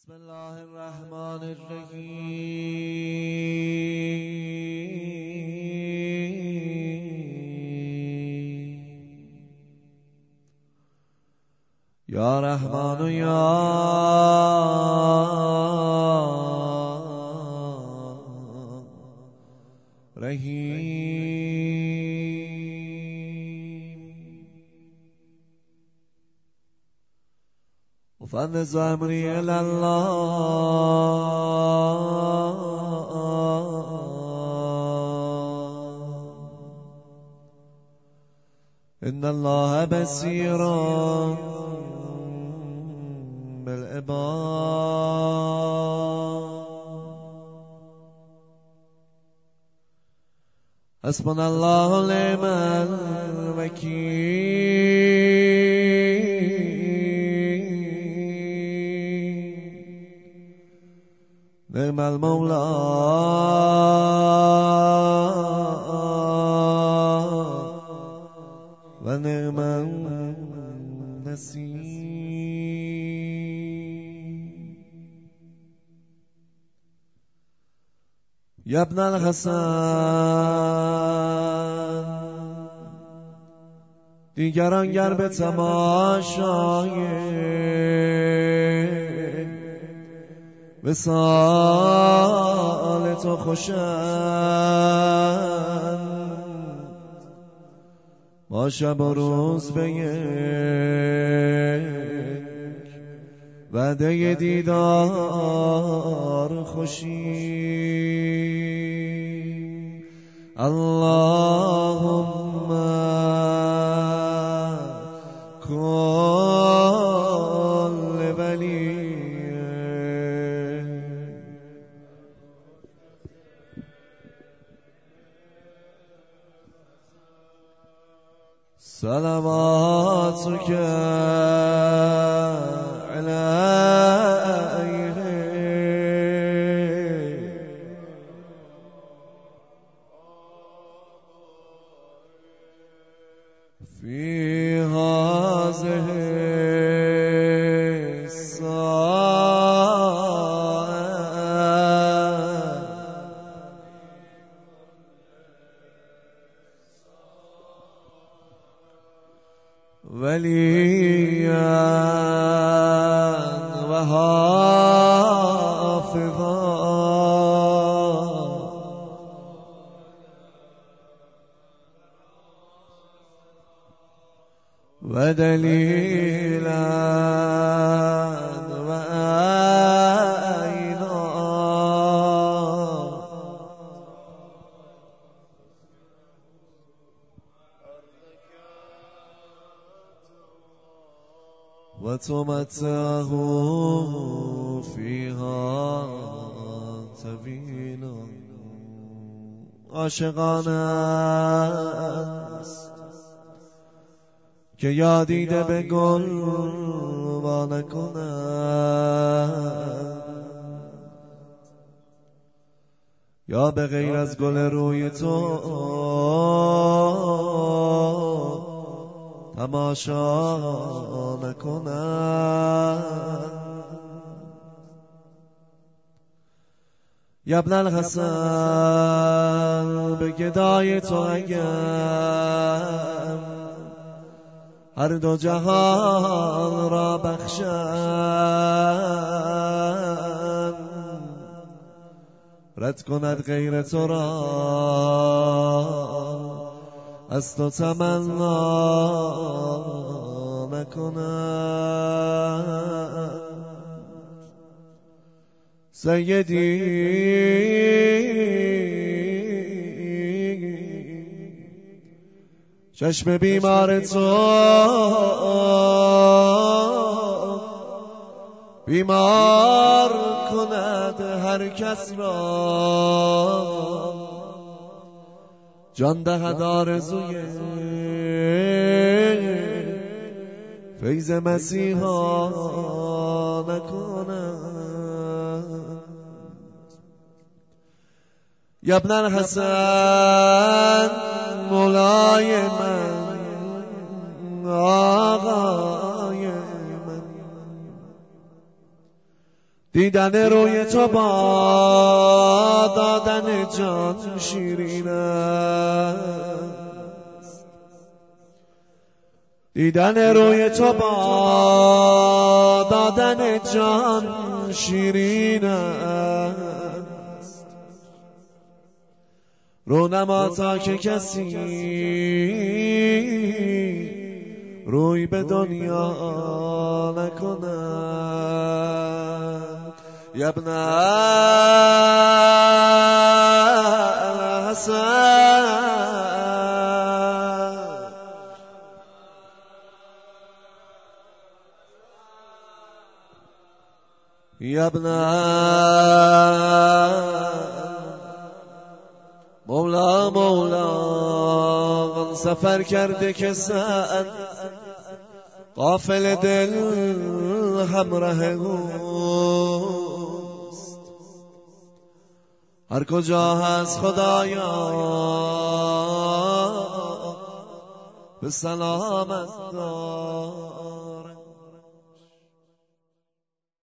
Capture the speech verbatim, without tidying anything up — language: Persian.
بسم الله الرحمن الرحیم یا رحمان یا رحیم افوض امری الی الله ان الله بصیر بالعباد حسبنا الله ونعم الوکیل نعم المولى و نعم النصير یا ابن الحسن دیگران گر به تماشای وصال تو خوشند ما شب و روز به یک وعده دیدار خوشیم اللهم کل ولی صلواتك عليه في هذه الساعة وليا وحافظا ودليلا وعينا وتمتعه فيها طويلا عاشقانه است که یادیده به گل وا نکند یا به غیر از گل روی تو تماشا نکنند یا ابن الحسن به گدای تو اگر هر دو جهان را بخشند رد کند غیر تو را از تو تمنا نکنند سیدی چشم بیمار تو بیمار کند هر کس را جان دهد آرزوی فیض مسیحا نکنند یا ابن الحسن مولای من آقای من دیدن روی تو با دادن جان شیرین است، دیدن روی تو با دادن جان شیرین است. رونما تا که کسی روی به دنیا نکند، یا ابن الحسن یا ابن مولا مولا سفر کرده که سعد غافل دل همراه اوست. هر کجا هست خدایا به سلامت دار.